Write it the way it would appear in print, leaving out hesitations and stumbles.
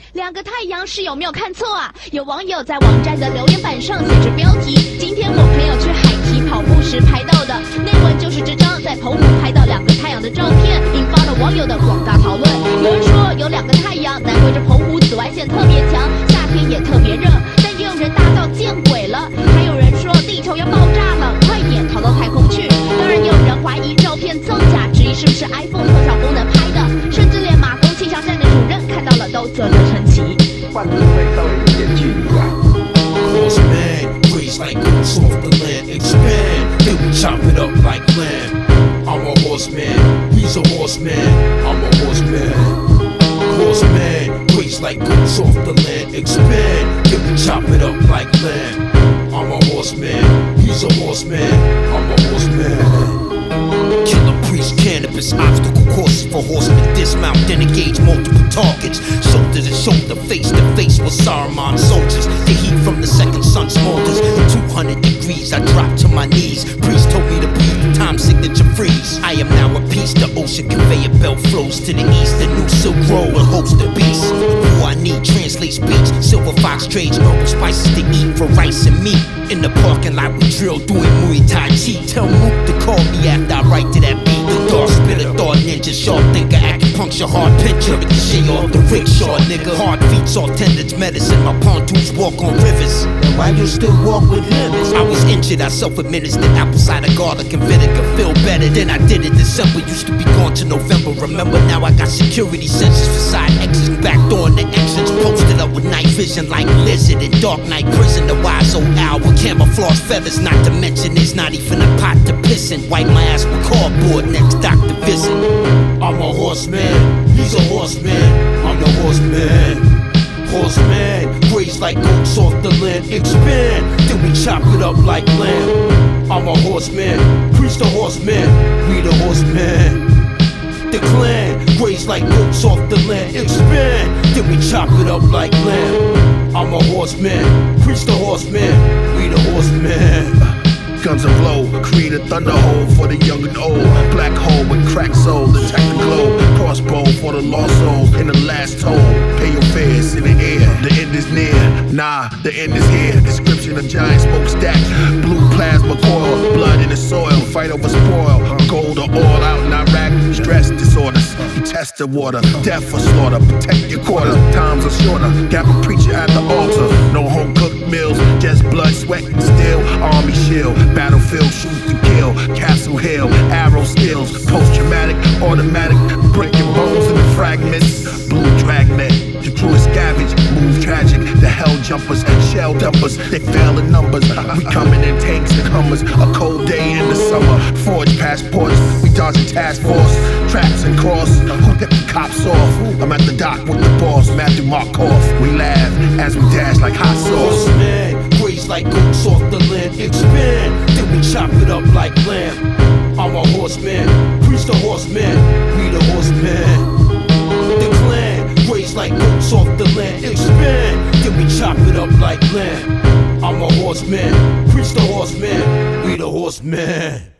两个太阳是有没有看错啊？有网友在网站的留言板上写着标题：今天我朋友去海堤跑步时拍到的，内文就是这张在澎湖拍到两个太阳的照片，引发了网友的广大讨论。有人说有两个太阳，难怪这澎湖紫外线特别强，夏天也特别热。但也有人大叫见鬼了，还有人说地球要爆炸了，快点逃到太空去。当然也有人怀疑照片造假，质疑是不是 iPhone 特效功能拍的，甚至连马公气象站的主任看到了都啧啧称奇。 半路会稍微有点距离啊。 Horseman, raised like goats off the land, expand, then we chop it up like lamb. I'm a horseman, he's a horseman, I'm a horseman. Horseman, raised like goats off the land, expand, then we chop it up like lamb. I'm a horseman, he's a horseman, I'm a horseman. Killer priest, cannabis, obstacle courses for horsemen. Dismount, then engage multiple targets. Shoulder to shoulder, face to face with Saruman soldiers. The heat from the second sun smolders. At 200 degrees, I drop to my knees. Priest told me to breathe, time signature freeze. I am now a piece. The ocean conveyor belt flows to the east. The new Silk Road will host the beast. Who I need translate speech. Silver fox trades herbal spices to eat for rice and meat. In the parking lot we drill doing Muay Thai Chi. Tell Mook to call me after I write to that beat. The dark spitter, thought ninja, sharp thinker, acupuncture, hard pincher. Get the shit off the rickshaw, nigga. Hard feet, all tendons, medicine. My pontoons walk on rivers. And why you still walk with limits? I was injured, I self-administered apple cider, garlic and vinegar. Feel better than I did in December. Used to be gone to November. Remember now I got security sensors for side exits. Back door in the entrance, posted up with night vision like lizard in Dark Knight Prison. The wise old owl with camouflage feathers. Not to mention there's not even a pot to piss in. Wipe my ass with cardboard next doctor visit. I'm a horseman, he's a horseman, I'm the horseman. Horseman, graze like goats off the land, expand, then we chop it up like lamb. I'm a horseman, preach the horseman, we the horseman. The clan, graze like goats off the land, expand, then we chop it up like lamb. I'm a horseman, preach the horseman, we the horseman. Guns a blow, create a thunder hole for the young and old. Black hole with cracked soul, detect the glow. Crossbow for the lost souls in the last toll. Pay your fares in the air, the end is near. Nah, the end is here. Description of giant smokestack. Blue plasma coil, blood in the soil. Fight over spoil, gold or oil out in Iraq. Stress disorders, you test the water. Death or slaughter, protect your quarter. Times are shorter, got a preacher at the altar. No home cooked meals, just blood, sweat and steel. Army shield. Battlefield, shoot to kill, Castle Hill, arrow skills, post-traumatic, automatic, breaking bones into fragments, blue dragnet, the crew is scavenge, move tragic, the hell jumpers, shell dumpers, they fail in numbers, we coming in tanks and Hummers, a cold day in the summer, forge passports, we dodging task force, traps and cross, who get the cops off, I'm at the dock with the boss, Matthew Markoff, we laugh as we dash like hot sauce. Graze like goats off the land, expand, then we chop it up like lamb. I'm a horseman, preach the horseman, we the horseman. The clan, graze like goats off the land, expand, then we chop it up like lamb. I'm a horseman, preach the horseman, we the horseman.